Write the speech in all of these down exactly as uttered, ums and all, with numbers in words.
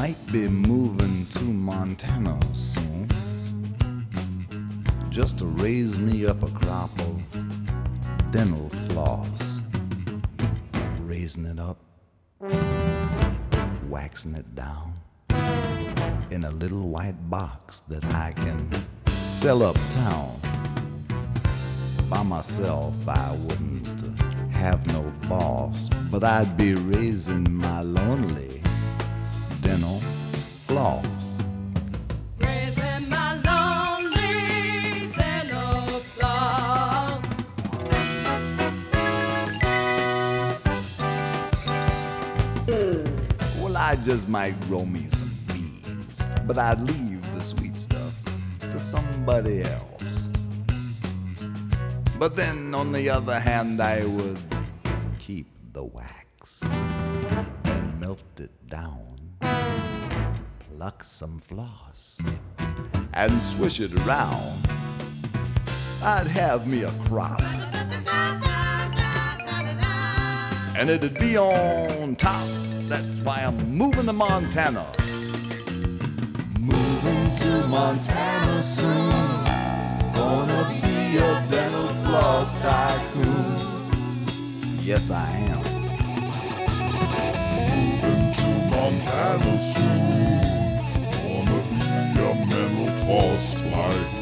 might be moving to Montana soon, just to raise me up a crop of dental floss. Raising it up, waxing it down in a little white box that I can sell uptown. By myself I wouldn't have no boss, but I'd be raising my lonely dental floss. Raising my lonely dental floss. Well, I just might grow me some bees, but I'd leave the sweet stuff to somebody else. But then, on the other hand, I would keep the wax and melt it down, pluck some floss, and swish it around. I'd have me a crop, and it'd be on top. That's why I'm moving to Montana. Moving to Montana soon. Gonna be a dental floss tycoon. Yes, I am. Moving to Montana soon. Gonna be a mental floss tycoon.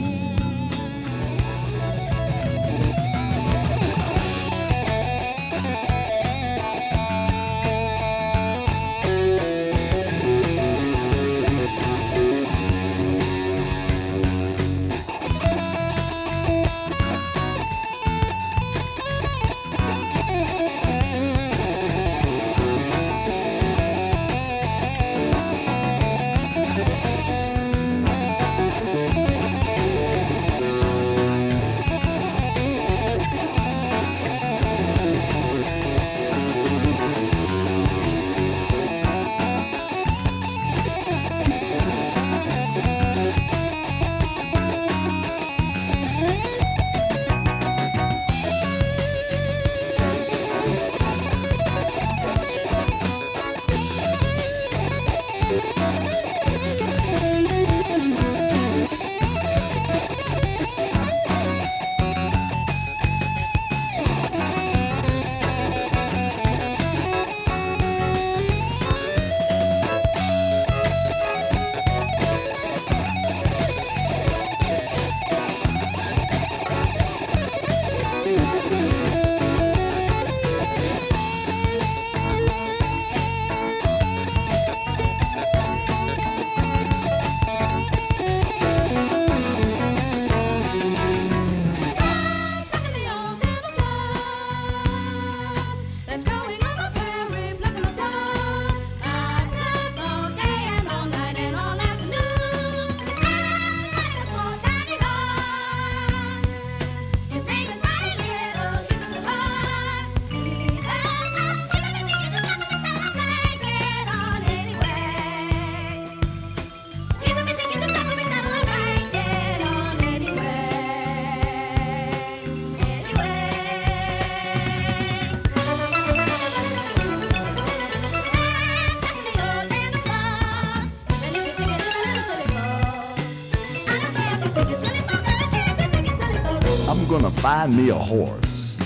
I'm gonna find me a horse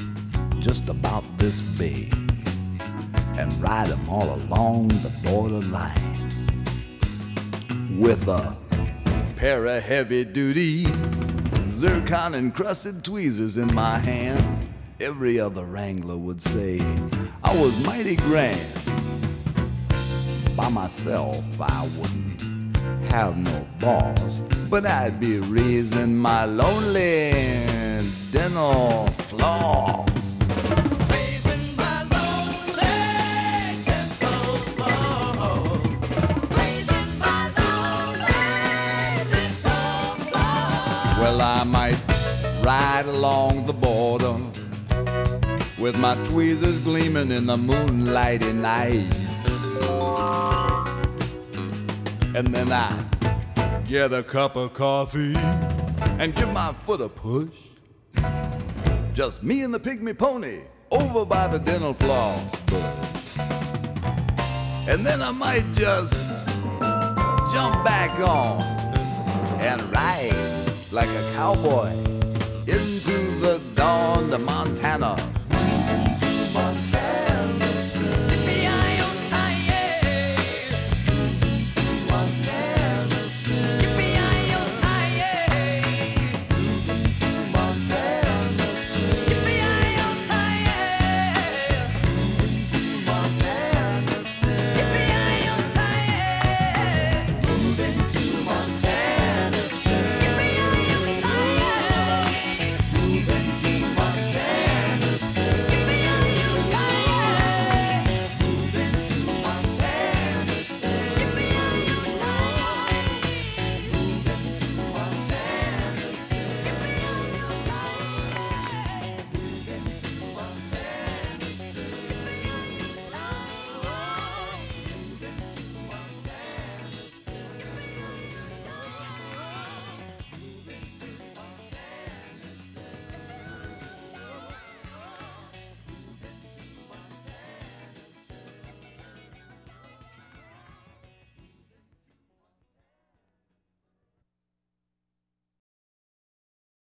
just about this big and ride him all along the borderline with a pair of heavy-duty zircon-encrusted tweezers in my hand. Every other wrangler would say I was mighty grand. By myself I wouldn't have no boss, but I'd be raising my lonely dental floss. Raising my lonely dental floss. Raising my lonely dental floss. Well, I might ride along the border with my tweezers gleaming in the moonlighty night. And then I get a cup of coffee and give my foot a push. Just me and the pygmy pony over by the dental floss bush. And then I might just jump back on and ride like a cowboy into the dawn to Montana.